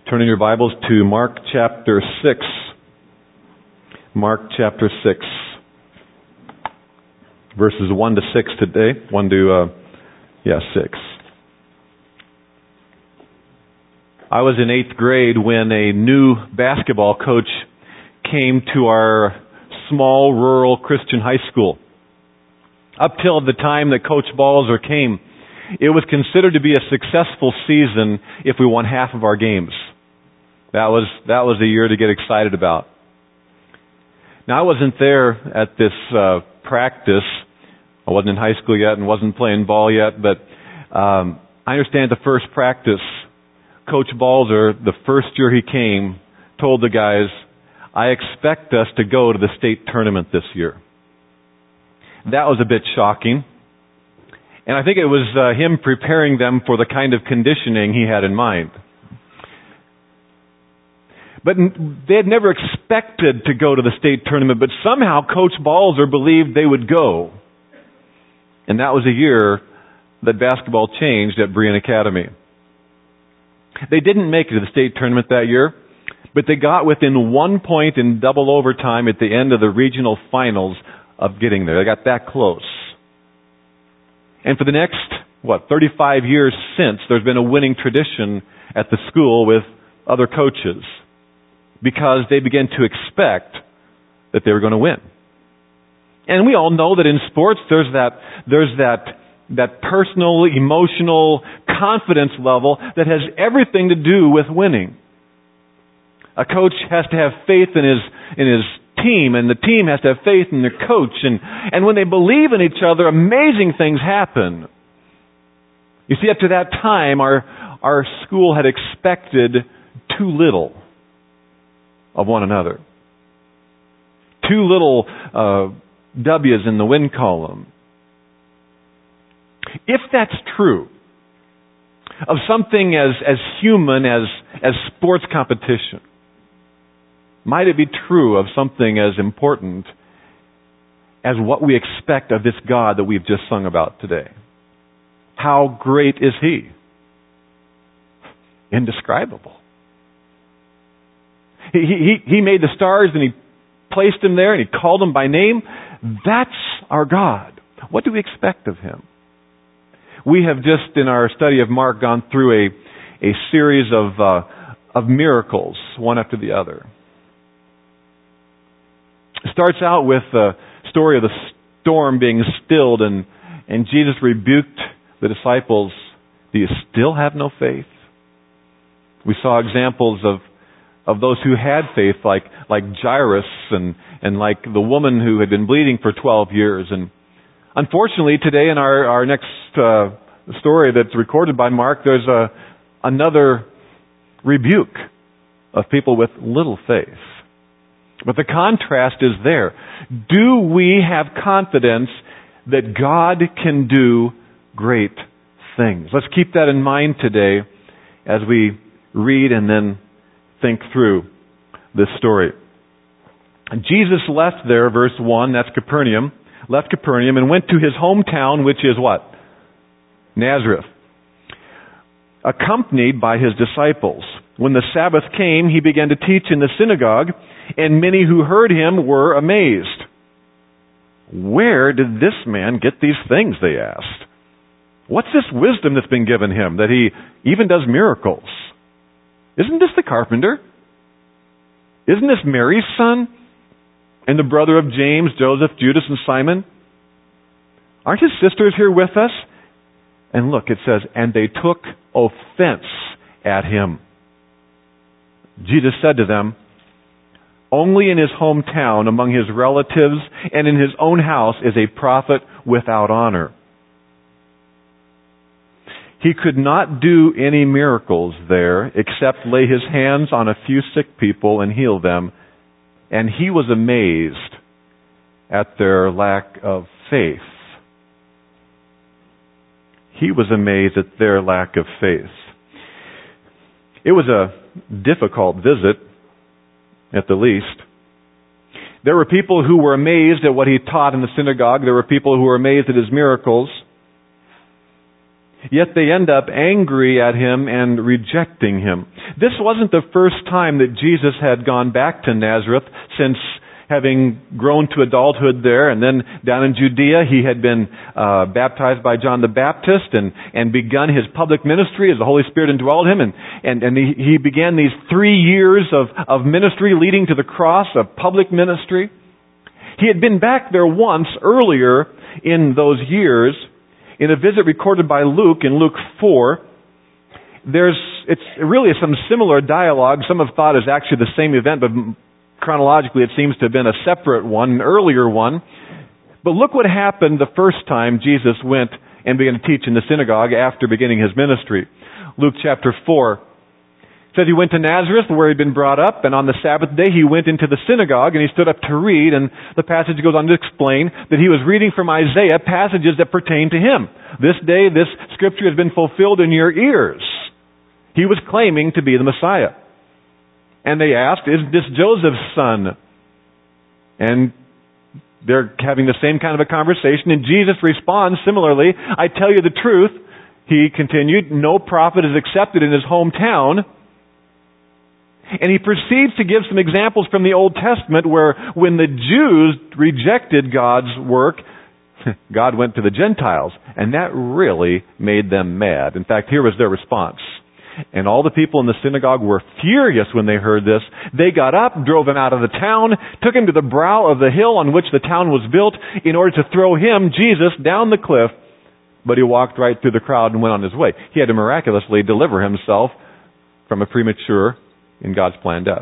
Turn in your Bibles to Mark chapter 6. Mark chapter 6. Verses 1 to 6 today. 6. I was in 8th grade when a new basketball coach came to our small rural Christian high school. Up till the time that Coach Balzer came, it was considered to be a successful season if we won half of our games. That was a year to get excited about. Now, I wasn't there at this practice. I wasn't in high school yet and wasn't playing ball yet, but I understand the first practice, Coach Balzer, the first year he came, told the guys, I expect us to go to the state tournament this year. That was a bit shocking. And I think it was him preparing them for the kind of conditioning he had in mind. But they had never expected to go to the state tournament, but somehow Coach Balzer believed they would go. And that was a year that basketball changed at Berean Academy. They didn't make it to the state tournament that year, but they got within 1 point in double overtime at the end of the regional finals of getting there. They got that close. And for the next, 35 years since, there's been a winning tradition at the school with other coaches, because they began to expect that they were going to win. And we all know that in sports there's that personal, emotional confidence level that has everything to do with winning. A coach has to have faith in his team, and the team has to have faith in their coach. And when they believe in each other, amazing things happen. You see, up to that time, our school had expected too little of one another. Too little W's in the win column. If that's true of something as human as sports competition, might it be true of something as important as what we expect of this God that we've just sung about today? How great is He? Indescribable. He made the stars and He placed them there and He called them by name. That's our God. What do we expect of Him? We have just in our study of Mark gone through a series of miracles, one after the other. It starts out with the story of the storm being stilled and Jesus rebuked the disciples. Do you still have no faith? We saw examples of those who had faith, like Jairus and like the woman who had been bleeding for 12 years. And unfortunately, today in our next story that's recorded by Mark, there's another rebuke of people with little faith. But the contrast is there. Do we have confidence that God can do great things? Let's keep that in mind today as we read and then think through this story. Jesus left there, verse 1, that's Capernaum, left Capernaum and went to his hometown, which is what? Nazareth, accompanied by his disciples. When the Sabbath came, he began to teach in the synagogue, and many who heard him were amazed. Where did this man get these things, they asked. What's this wisdom that's been given him, that he even does miracles? Isn't this the carpenter? Isn't this Mary's son? And the brother of James, Joseph, Judas, and Simon? Aren't his sisters here with us? And look, it says, and they took offense at him. Jesus said to them, only in his hometown, among his relatives, and in his own house is a prophet without honor. He could not do any miracles there except lay his hands on a few sick people and heal them. And he was amazed at their lack of faith. He was amazed at their lack of faith. It was a difficult visit, at the least. There were people who were amazed at what he taught in the synagogue. There were people who were amazed at his miracles. Yet they end up angry at him and rejecting him. This wasn't the first time that Jesus had gone back to Nazareth since having grown to adulthood there, and then down in Judea he had been baptized by John the Baptist and begun his public ministry as the Holy Spirit indwelled him, and he began these 3 years of ministry leading to the cross, of public ministry. He had been back there once earlier in those years in a visit recorded by Luke in Luke 4. It's really some similar dialogue. Some have thought it's actually the same event, but chronologically it seems to have been a separate one, an earlier one. But look what happened the first time Jesus went and began to teach in the synagogue after beginning his ministry. Luke chapter 4 says he went to Nazareth where he'd been brought up, and on the Sabbath day he went into the synagogue and he stood up to read, and the passage goes on to explain that he was reading from Isaiah passages that pertain to him. This day this scripture has been fulfilled in your ears. He was claiming to be the Messiah. And they asked, is this Joseph's son? And they're having the same kind of a conversation, and Jesus responds similarly, I tell you the truth, he continued, no prophet is accepted in his hometown. And he proceeds to give some examples from the Old Testament where when the Jews rejected God's work, God went to the Gentiles. And that really made them mad. In fact, here was their response. And all the people in the synagogue were furious when they heard this. They got up, drove him out of the town, took him to the brow of the hill on which the town was built in order to throw him, Jesus, down the cliff. But he walked right through the crowd and went on his way. He had to miraculously deliver himself from a premature, in God's planned death.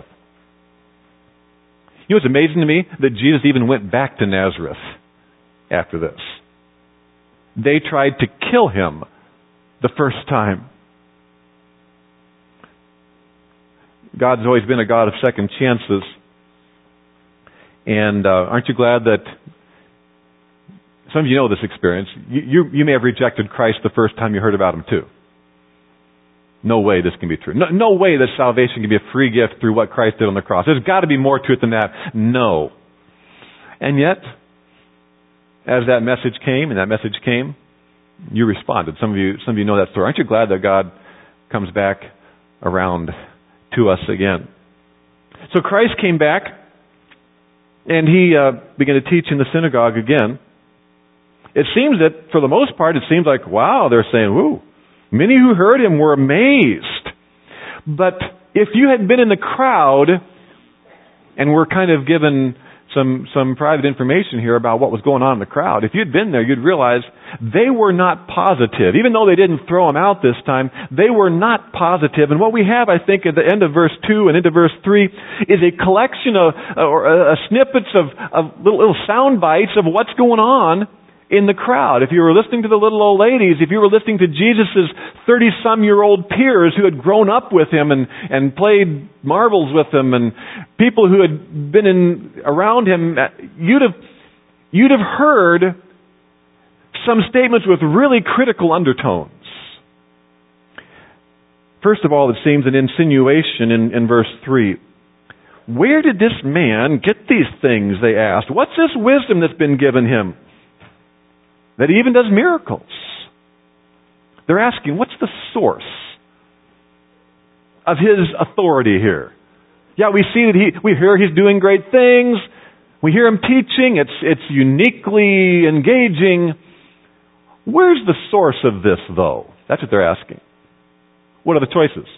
You know what's amazing to me? That Jesus even went back to Nazareth after this. They tried to kill him the first time. God's always been a God of second chances. And aren't you glad that some of you know this experience? You may have rejected Christ the first time you heard about him too. No way this can be true. No way that salvation can be a free gift through what Christ did on the cross. There's got to be more to it than that. No. And yet, as that message came, you responded. Some of you know that story. Aren't you glad that God comes back around to us again? So Christ came back, and he began to teach in the synagogue again. It seems that, for the most part, it seems like, wow, they're saying, woo. Many who heard him were amazed. But if you had been in the crowd and were kind of given some private information here about what was going on in the crowd, if you'd been there, you'd realize they were not positive. Even though they didn't throw him out this time, they were not positive. And what we have, I think, at the end of verse 2 and into verse 3 is a collection of snippets of little sound bites of what's going on in the crowd. If you were listening to the little old ladies, if you were listening to Jesus' 30-some-year-old peers who had grown up with him and played marbles with him, and people who had been around him, you'd have heard some statements with really critical undertones. First of all, it seems an insinuation in verse 3. Where did this man get these things, they asked. What's this wisdom that's been given him, that he even does miracles? They're asking, what's the source of his authority here? Yeah, we see that we hear he's doing great things. We hear him teaching. It's uniquely engaging. Where's the source of this, though? That's what they're asking. What are the choices?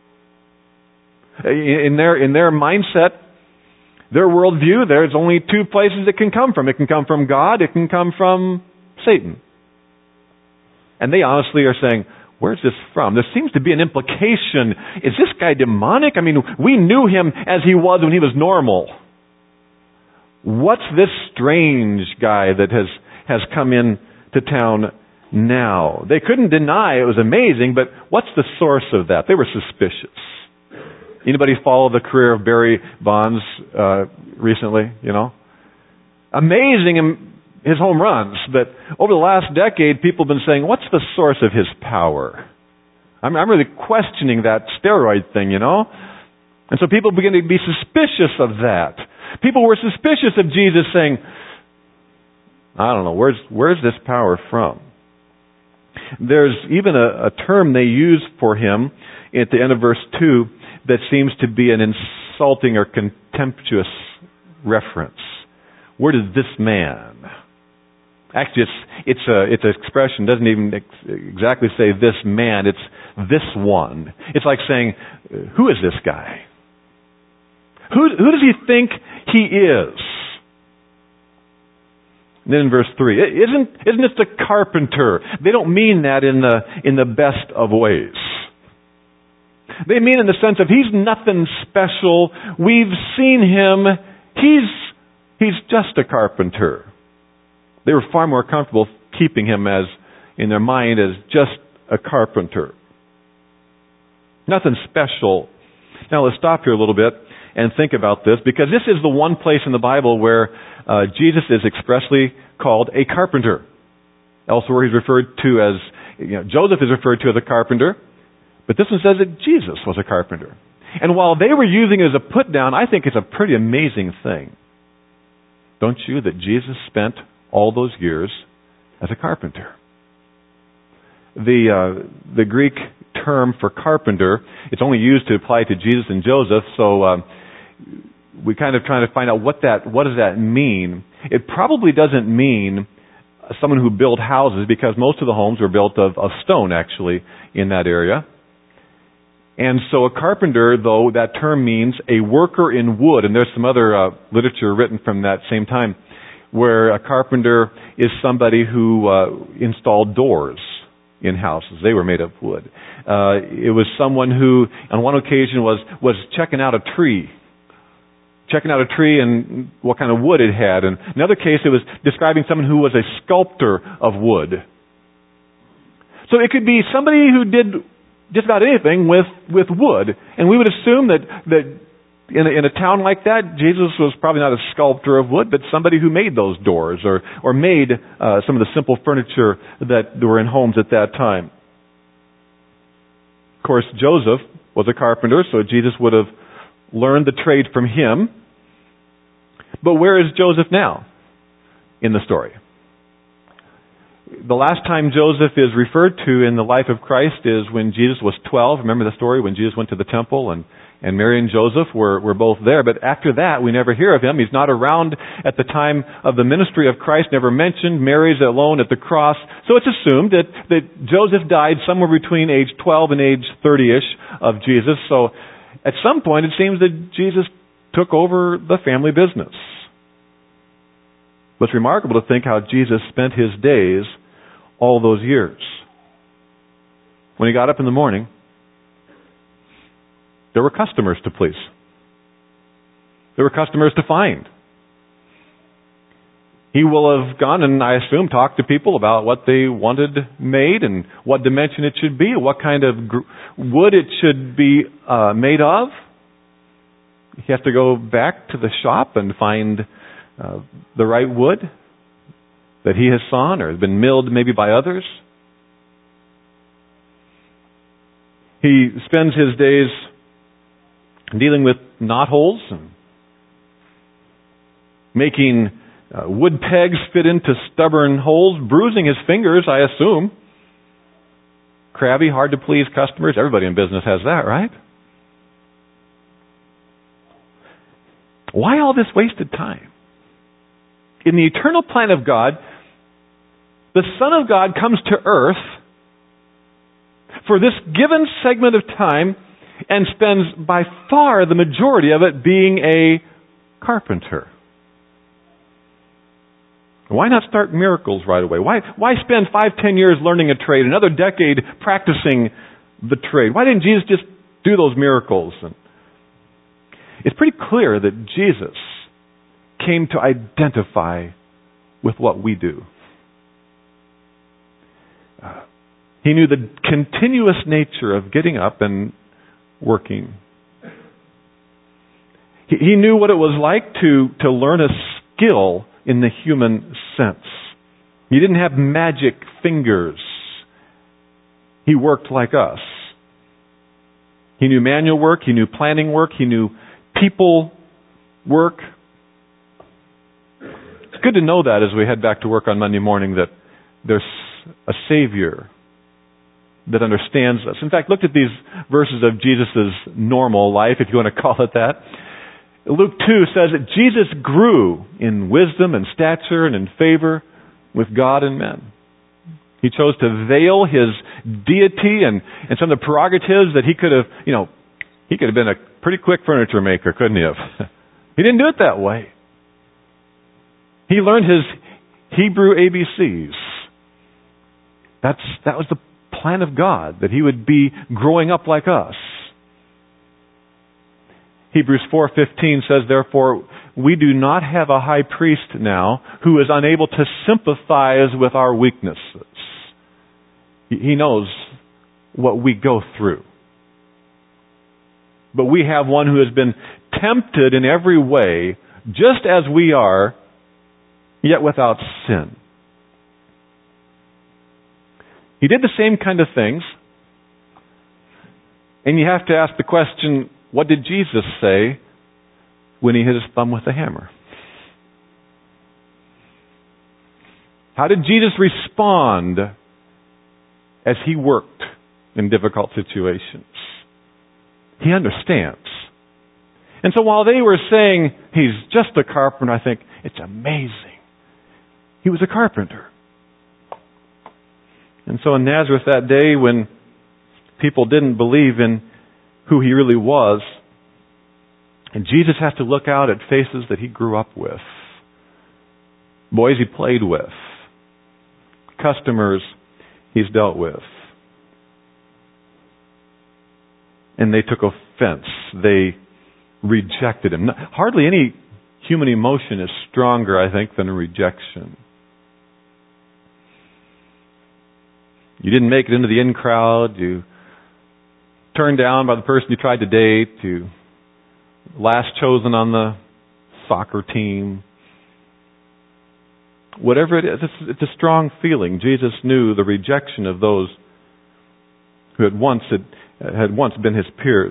In their mindset, their worldview, there's only two places it can come from. It can come from God. It can come from Satan. And they honestly are saying, where's this from? There seems to be an implication. Is this guy demonic? I mean, we knew him as he was when he was normal. What's this strange guy that has come in to town now? They couldn't deny it was amazing, but what's the source of that? They were suspicious. Anybody follow the career of Barry Bonds recently? You know? Amazing his home runs, but over the last decade, people have been saying, what's the source of his power? I'm really questioning that steroid thing, you know? And so people begin to be suspicious of that. People were suspicious of Jesus, saying, I don't know, where's this power from? There's even a term they use for him at the end of verse 2 that seems to be an insulting or contemptuous reference. Where did this man? Actually, it's an expression. It doesn't even exactly say this man. It's this one. It's like saying, who is this guy? Who does he think he is? And then in verse 3, isn't it the carpenter? They don't mean that in the best of ways. They mean in the sense of he's nothing special. We've seen him. He's just a carpenter. They were far more comfortable keeping him as in their mind as just a carpenter. Nothing special. Now let's stop here a little bit and think about this, because this is the one place in the Bible where Jesus is expressly called a carpenter. Elsewhere he's referred to as, Joseph is referred to as a carpenter, but this one says that Jesus was a carpenter. And while they were using it as a put down, I think it's a pretty amazing thing. Don't you, that Jesus spent all those years as a carpenter? The Greek term for carpenter, it's only used to apply to Jesus and Joseph, so we kind of trying to find out what does that mean. It probably doesn't mean someone who built houses, because most of the homes were built of stone, actually, in that area. And so a carpenter, though, that term means a worker in wood. And there's some other literature written from that same time where a carpenter is somebody who installed doors in houses. They were made of wood. It was someone who, on one occasion, was checking out a tree. Checking out a tree and what kind of wood it had. And in another case, it was describing someone who was a sculptor of wood. So it could be somebody who did just about anything with wood. And we would assume that in a town like that, Jesus was probably not a sculptor of wood, but somebody who made those doors or made some of the simple furniture that were in homes at that time. Of course, Joseph was a carpenter, so Jesus would have learned the trade from him. But where is Joseph now in the story? The last time Joseph is referred to in the life of Christ is when Jesus was 12. Remember the story when Jesus went to the temple and Mary and Joseph were both there. But after that, we never hear of him. He's not around at the time of the ministry of Christ, never mentioned. Mary's alone at the cross. So it's assumed that Joseph died somewhere between age 12 and age 30-ish of Jesus. So at some point, it seems that Jesus took over the family business. But it's remarkable to think how Jesus spent his days all those years. When he got up in the morning, there were customers to please. There were customers to find. He will have gone and, I assume, talked to people about what they wanted made and what dimension it should be, what kind of wood it should be made of. He has to go back to the shop and find the right wood that he has sawn or has been milled maybe by others. He spends his days dealing with knotholes and making wood pegs fit into stubborn holes, bruising his fingers, I assume. Crabby, hard to please customers. Everybody in business has that, right? Why all this wasted time? In the eternal plan of God, the Son of God comes to earth for this given segment of time and spends by far the majority of it being a carpenter. Why not start miracles right away? Why spend 5-10 years learning a trade, another decade practicing the trade? Why didn't Jesus just do those miracles? And it's pretty clear that Jesus came to identify with what we do. He knew the continuous nature of getting up and working. He knew what it was like to learn a skill in the human sense. He didn't have magic fingers. He worked like us. He knew manual work. He knew planning work. He knew people work. It's good to know that as we head back to work on Monday morning, that there's a Savior that understands us. In fact, look at these verses of Jesus' normal life, if you want to call it that. Luke 2 says that Jesus grew in wisdom and stature and in favor with God and men. He chose to veil his deity and some of the prerogatives that he could have, he could have been a pretty quick furniture maker, couldn't he have? He didn't do it that way. He learned his Hebrew ABCs. That was the plan of God, that he would be growing up like us. Hebrews 4:15 says, therefore, we do not have a high priest now who is unable to sympathize with our weaknesses. He knows what we go through. But we have one who has been tempted in every way, just as we are, yet without sin. He did the same kind of things. And you have to ask the question, what did Jesus say when he hit his thumb with a hammer? How did Jesus respond as he worked in difficult situations? He understands. And so while they were saying, he's just a carpenter, I think, it's amazing. He was a carpenter. And so in Nazareth that day, when people didn't believe in who he really was, and Jesus has to look out at faces that he grew up with, boys he played with, customers he's dealt with, and they took offense. They rejected him. Hardly any human emotion is stronger, I think, than a rejection. You didn't make it into the in crowd. You turned down by the person you tried to date. You last chosen on the soccer team. Whatever it is, it's a strong feeling. Jesus knew the rejection of those who had once been his peers.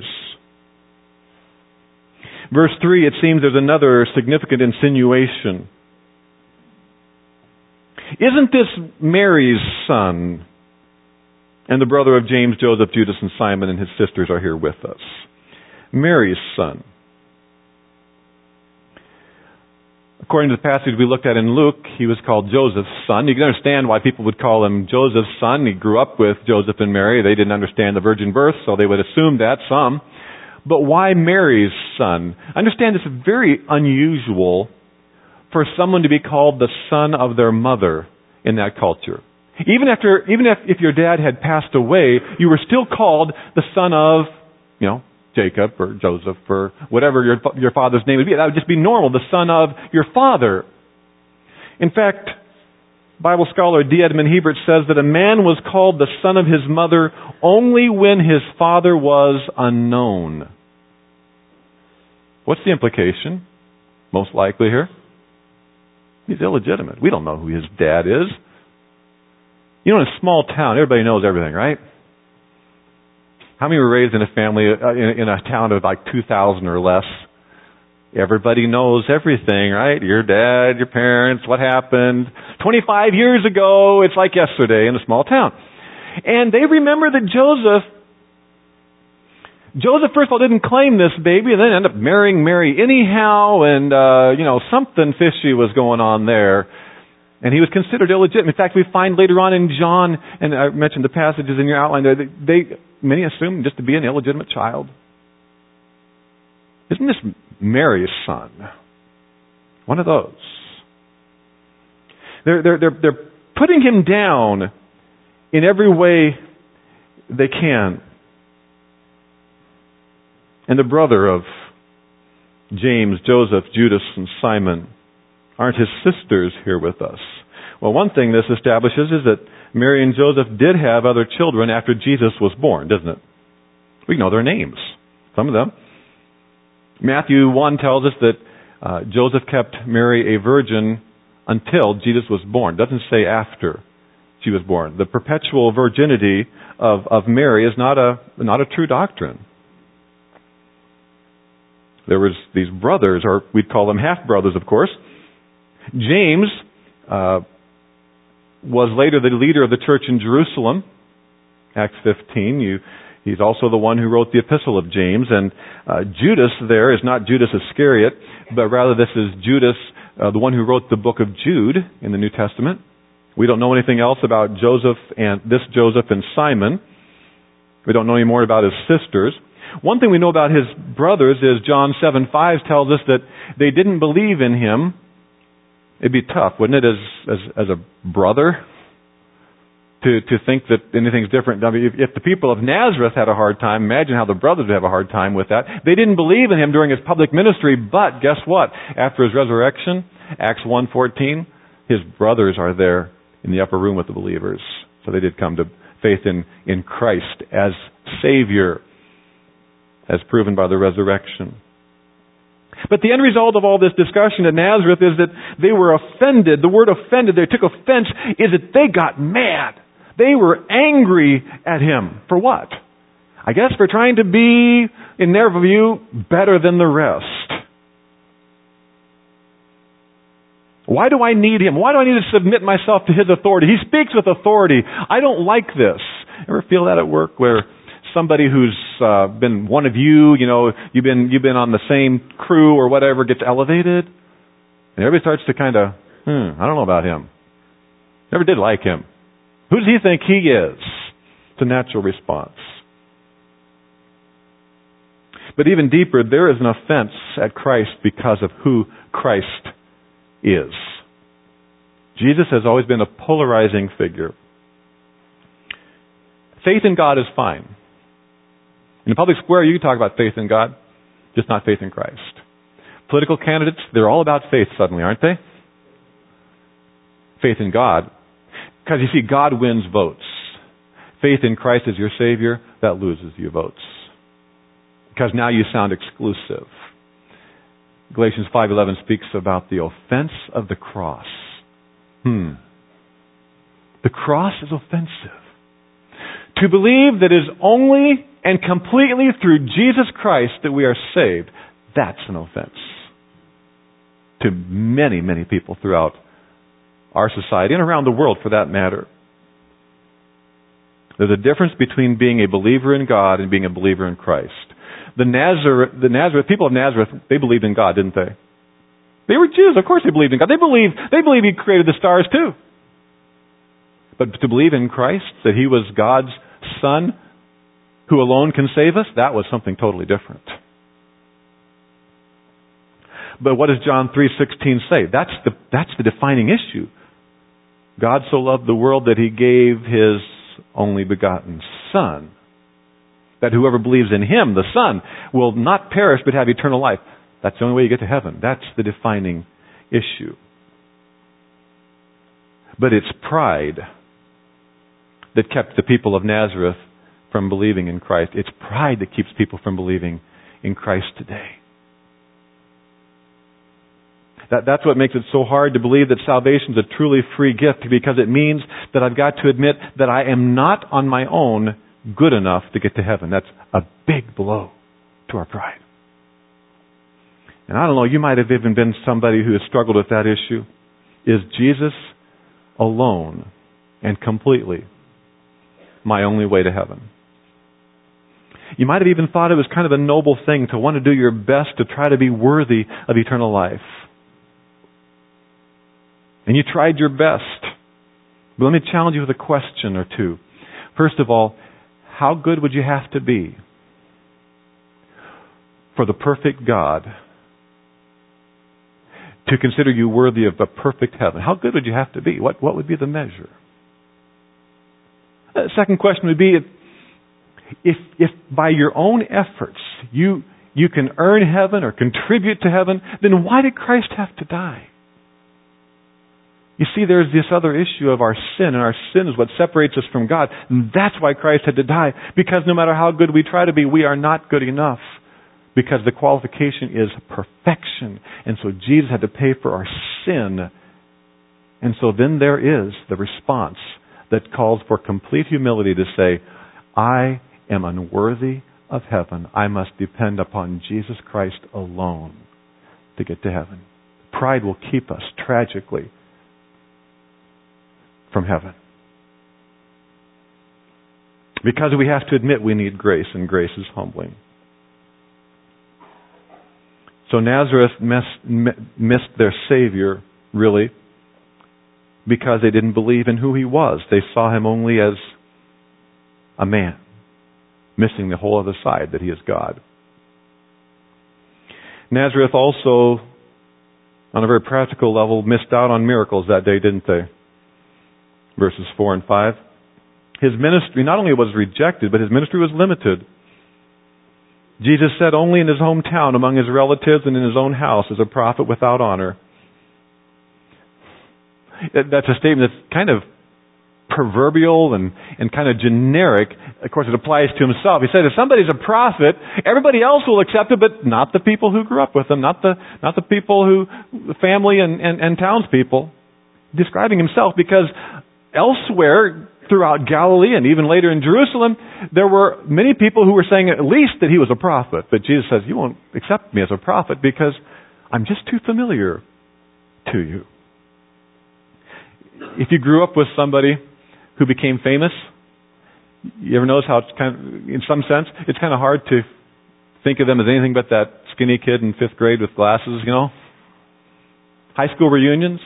Verse 3, it seems there's another significant insinuation. Isn't this Mary's son? And the brother of James, Joseph, Judas, and Simon, and his sisters are here with us. Mary's son. According to the passage we looked at in Luke, he was called Joseph's son. You can understand why people would call him Joseph's son. He grew up with Joseph and Mary. They didn't understand the virgin birth, so they would assume that, some. But why Mary's son? Understand this is very unusual for someone to be called the son of their mother in that culture. Even if your dad had passed away, you were still called the son of, Jacob or Joseph or whatever your father's name would be. That would just be normal, the son of your father. In fact, Bible scholar D. Edmund Hebert says that a man was called the son of his mother only when his father was unknown. What's the implication? Most likely here. He's illegitimate. We don't know who his dad is. In a small town, everybody knows everything, right? How many were raised in a family, in a town of like 2,000 or less? Everybody knows everything, right? Your dad, your parents, what happened 25 years ago. It's like yesterday in a small town. And they remember that Joseph, first of all, didn't claim this baby and then ended up marrying Mary anyhow. And, something fishy was going on there. And he was considered illegitimate. In fact, we find later on in John, and I mentioned the passages in your outline there, many assume just to be an illegitimate child. Isn't this Mary's son? One of those. They're putting him down in every way they can. And the brother of James, Joseph, Judas, and Simon, aren't his sisters here with us? Well, one thing this establishes is that Mary and Joseph did have other children after Jesus was born, doesn't it? We know their names, some of them. Matthew 1 tells us that Joseph kept Mary a virgin until Jesus was born. It doesn't say after she was born. The perpetual virginity of Mary is not a true doctrine. There was these brothers, or we'd call them half-brothers, of course. James was later the leader of the church in Jerusalem. Acts 15. He's also the one who wrote the epistle of James. And Judas there is not Judas Iscariot, but rather this is Judas, the one who wrote the book of Jude in the New Testament. We don't know anything else about Joseph and Simon. We don't know any more about his sisters. One thing we know about his brothers is John 7:5 tells us that they didn't believe in him. It'd be tough, wouldn't it, as a brother, to think that anything's different. I mean, if the people of Nazareth had a hard time, imagine how the brothers would have a hard time with that. They didn't believe in him during his public ministry, but guess what? After his resurrection, Acts 1:14, his brothers are there in the upper room with the believers. So they did come to faith in Christ as Savior, as proven by the resurrection. But the end result of all this discussion at Nazareth is that they were offended. The word offended, they took offense, is that they got mad. They were angry at him. For what? I guess for trying to be, in their view, better than the rest. Why do I need him? Why do I need to submit myself to his authority? He speaks with authority. I don't like this. Ever feel that at work where somebody who's been one of you, you've been on the same crew or whatever, gets elevated, and everybody starts to kind of, I don't know about him. Never did like him. Who does he think he is? It's a natural response. But even deeper, there is an offense at Christ because of who Christ is. Jesus has always been a polarizing figure. Faith in God is fine. In the public square, you can talk about faith in God, just not faith in Christ. Political candidates, they're all about faith suddenly, aren't they? Faith in God. Because you see, God wins votes. Faith in Christ as your Savior, that loses you votes. Because now you sound exclusive. Galatians 5:11 speaks about the offense of the cross. The cross is offensive. To believe that it is only and completely through Jesus Christ that we are saved, that's an offense to many, many people throughout our society and around the world for that matter. There's a difference between being a believer in God and being a believer in Christ. The Nazareth people of Nazareth, they believed in God, didn't they? They were Jews, of course they believed in God. They believed He created the stars too. But to believe in Christ, that He was God's Son, who alone can save us, that was something totally different. But what does John 3:16 say? That's the defining issue. God so loved the world that He gave His only begotten Son, that whoever believes in Him, the Son, will not perish but have eternal life. That's the only way you get to heaven. That's the defining issue. But it's pride that kept the people of Nazareth from believing in Christ. It's pride that keeps people from believing in Christ today. That's what makes it so hard to believe that salvation is a truly free gift, because it means that I've got to admit that I am not on my own good enough to get to heaven. That's a big blow to our pride. And I don't know, you might have even been somebody who has struggled with that issue. Is Jesus alone and completely my only way to heaven? You might have even thought it was kind of a noble thing to want to do your best to try to be worthy of eternal life. And you tried your best. But let me challenge you with a question or two. First of all, how good would you have to be for the perfect God to consider you worthy of a perfect heaven? How good would you have to be? What would be the measure? The second question would be, if by your own efforts you can earn heaven or contribute to heaven, then why did Christ have to die? You see, there's this other issue of our sin, and our sin is what separates us from God. And that's why Christ had to die, because no matter how good we try to be, we are not good enough, because the qualification is perfection. And so Jesus had to pay for our sin. And so then there is the response that calls for complete humility to say, I am unworthy of heaven. I must depend upon Jesus Christ alone to get to heaven. Pride will keep us, tragically, from heaven. Because we have to admit we need grace, and grace is humbling. So Nazareth missed their Savior, really, because they didn't believe in who He was. They saw Him only as a man, missing the whole other side, that He is God. Nazareth also, on a very practical level, missed out on miracles that day, didn't they? Verses 4 and 5. His ministry not only was rejected, but His ministry was limited. Jesus said only in His hometown, among His relatives, and in His own house, is a prophet without honor. That's a statement that's kind of proverbial and kind of generic. Of course, it applies to Himself. He said, if somebody's a prophet, everybody else will accept it, but not the people who grew up with Him, not the people the family and townspeople. Describing Himself, because elsewhere throughout Galilee and even later in Jerusalem, there were many people who were saying at least that He was a prophet. But Jesus says, you won't accept me as a prophet because I'm just too familiar to you. If you grew up with somebody who became famous, you ever notice how it's kind of, in some sense, it's kind of hard to think of them as anything but that skinny kid in 5th grade with glasses, you know? High school reunions.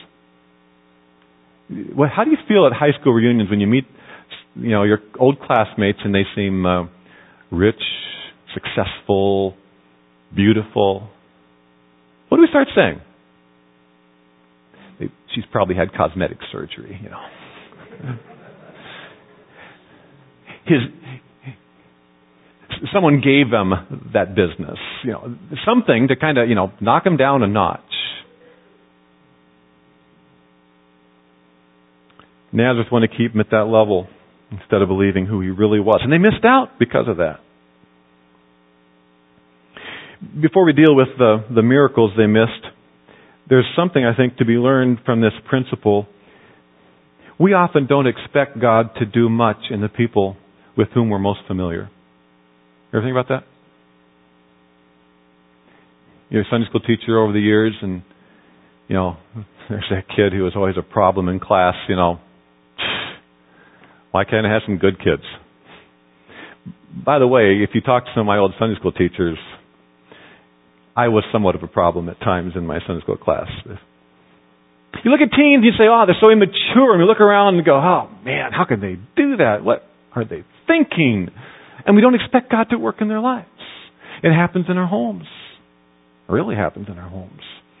Well, how do you feel at high school reunions when you meet, your old classmates and they seem rich, successful, beautiful? What do we start saying? She's probably had cosmetic surgery, Someone gave them that business, something to kind of, knock him down a notch. Nazareth wanted to keep him at that level instead of believing who He really was. And they missed out because of that. Before we deal with the miracles they missed, there's something, I think, to be learned from this principle. We often don't expect God to do much in the people with whom we're most familiar. You ever think about that? You're a Sunday school teacher over the years, and, there's that kid who was always a problem in class, Why can't I have some good kids? By the way, if you talk to some of my old Sunday school teachers, I was somewhat of a problem at times in my Sunday school class. You look at teens and you say, they're so immature. And you look around and go, oh, man, how can they do that? What are they thinking? And we don't expect God to work in their lives. It happens in our homes. It really happens in our homes.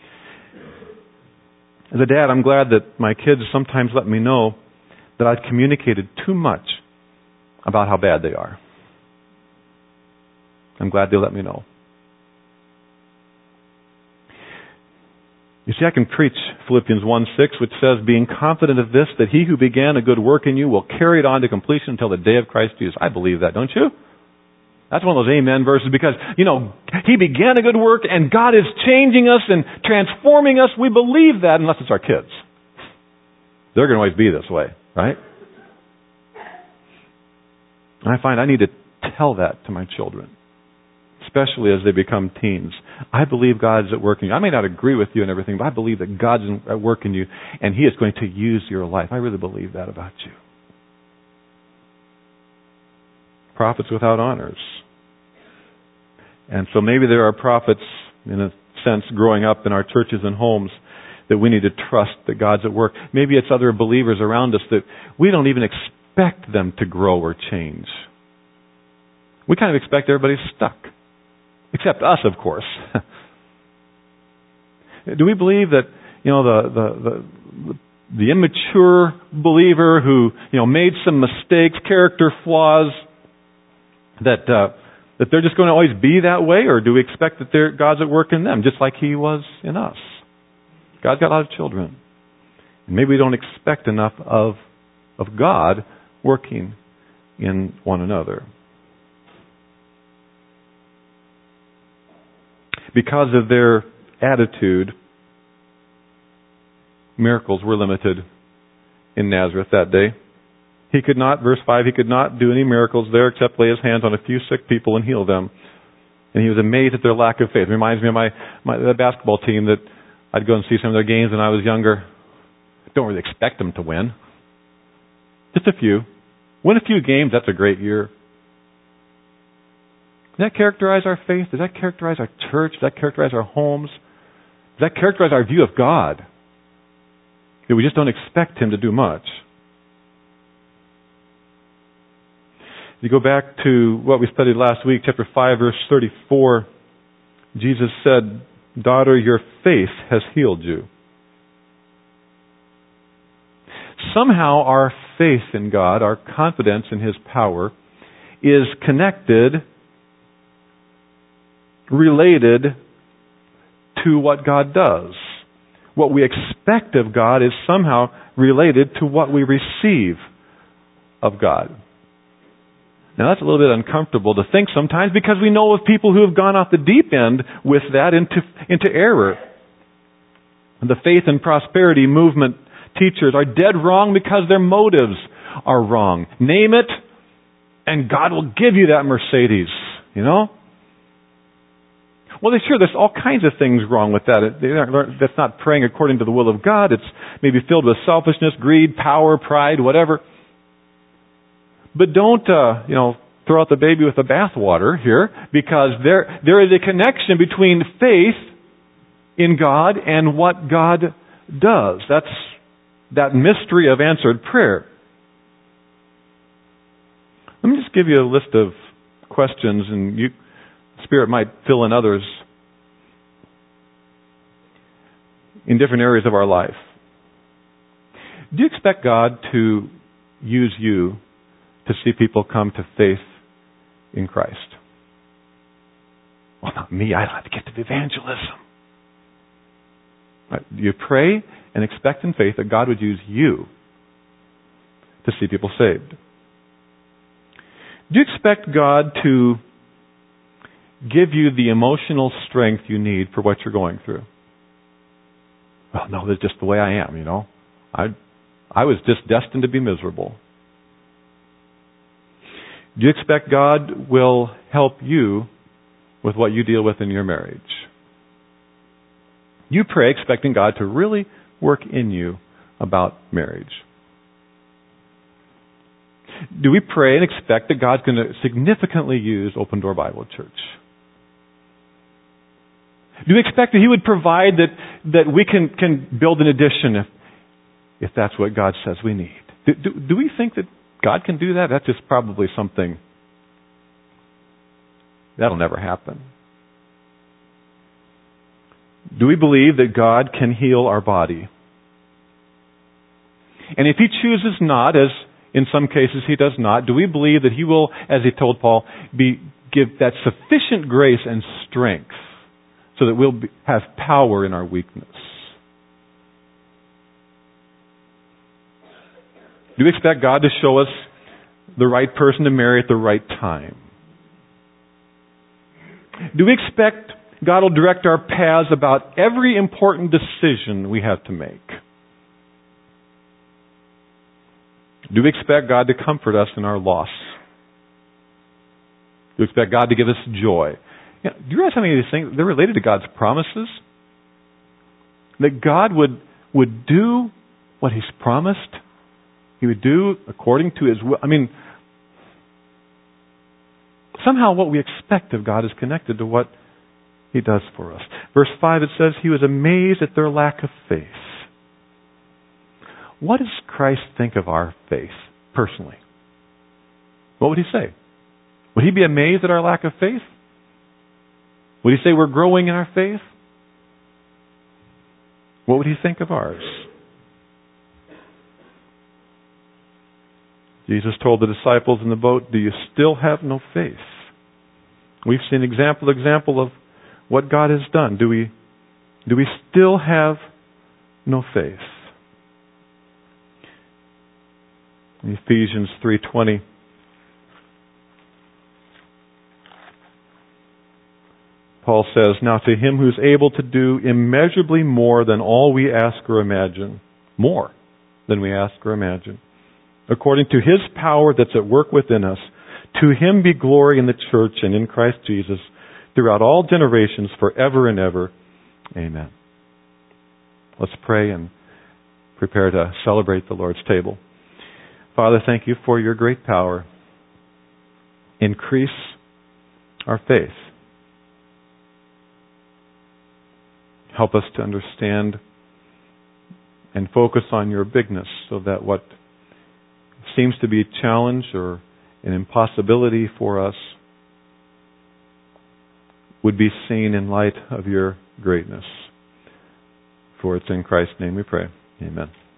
As a dad, I'm glad that my kids sometimes let me know that I've communicated too much about how bad they are. I'm glad they let me know. You see, I can preach Philippians 1:6, which says, being confident of this, that He who began a good work in you will carry it on to completion until the day of Christ Jesus. I believe that, don't you? That's one of those amen verses because, He began a good work and God is changing us and transforming us. We believe that unless it's our kids. They're going to always be this way, right? And I find I need to tell that to my children, especially as they become teens. I believe God's at work in you. I may not agree with you and everything, but I believe that God's at work in you and He is going to use your life. I really believe that about you. Prophets without honors. And so maybe there are prophets, in a sense, growing up in our churches and homes that we need to trust that God's at work. Maybe it's other believers around us that we don't even expect them to grow or change. We kind of expect everybody's stuck. Except us, of course. Do we believe that, the immature believer who, made some mistakes, character flaws, that they're just going to always be that way? Or do we expect that God's at work in them, just like He was in us? God's got a lot of children. And maybe we don't expect enough of God working in one another. Because of their attitude, miracles were limited in Nazareth that day. He could not, verse 5, He could not do any miracles there except lay His hands on a few sick people and heal them. And He was amazed at their lack of faith. It reminds me of the basketball team that I'd go and see some of their games when I was younger. Don't really expect them to win. Just a few. Win a few games, that's a great year. Does that characterize our faith? Does that characterize our church? Does that characterize our homes? Does that characterize our view of God? That we just don't expect Him to do much. You go back to what we studied last week, chapter 5, verse 34. Jesus said, "Daughter, your faith has healed you." Somehow our faith in God, our confidence in His power, is connected, related to what God does. What we expect of God is somehow related to what we receive of God. Now that's a little bit uncomfortable to think sometimes, because we know of people who have gone off the deep end with that into error. The faith and prosperity movement teachers are dead wrong because their motives are wrong. Name it, and God will give you that Mercedes, you know? Well, sure, there's all kinds of things wrong with that. That's not praying according to the will of God. It's maybe filled with selfishness, greed, power, pride, whatever. But don't, throw out the baby with the bathwater here, because there is a connection between faith in God and what God does. That's that mystery of answered prayer. Let me just give you a list of questions, and Spirit might fill in others in different areas of our life. Do you expect God to use you to see people come to faith in Christ? Well, not me. I don't have to get to evangelism. Right? You pray and expect in faith that God would use you to see people saved. Do you expect God to give you the emotional strength you need for what you're going through? Well, no, that's just the way I am, I was just destined to be miserable. Do you expect God will help you with what you deal with in your marriage? You pray expecting God to really work in you about marriage. Do we pray and expect that God's going to significantly use Open Door Bible Church? Do we expect that He would provide that we can build an addition if that's what God says we need? Do we think that God can do that? That's just probably something that'll never happen. Do we believe that God can heal our body? And if He chooses not, as in some cases He does not, do we believe that He will, as He told Paul, give that sufficient grace and strength so that we'll have power in our weakness? Do we expect God to show us the right person to marry at the right time? Do we expect God will direct our paths about every important decision we have to make? Do we expect God to comfort us in our loss? Do we expect God to give us joy? Do you realize how many of these things, they're related to God's promises? That God would do what He's promised. He would do according to His will. Somehow what we expect of God is connected to what He does for us. Verse 5, it says, He was amazed at their lack of faith. What does Christ think of our faith, personally? What would He say? Would He be amazed at our lack of faith? Would He say we're growing in our faith? What would He think of ours? Jesus told the disciples in the boat, do you still have no faith? We've seen example of what God has done. Do we still have no faith? In Ephesians 3:20, Paul says, now to Him who's able to do immeasurably more than all we ask or imagine, more than we ask or imagine, according to His power that's at work within us, to Him be glory in the church and in Christ Jesus throughout all generations, forever and ever. Amen. Let's pray and prepare to celebrate the Lord's table. Father, thank you for your great power. Increase our faith. Help us to understand and focus on your bigness so that what seems to be a challenge or an impossibility for us would be seen in light of your greatness. For it's in Christ's name we pray. Amen.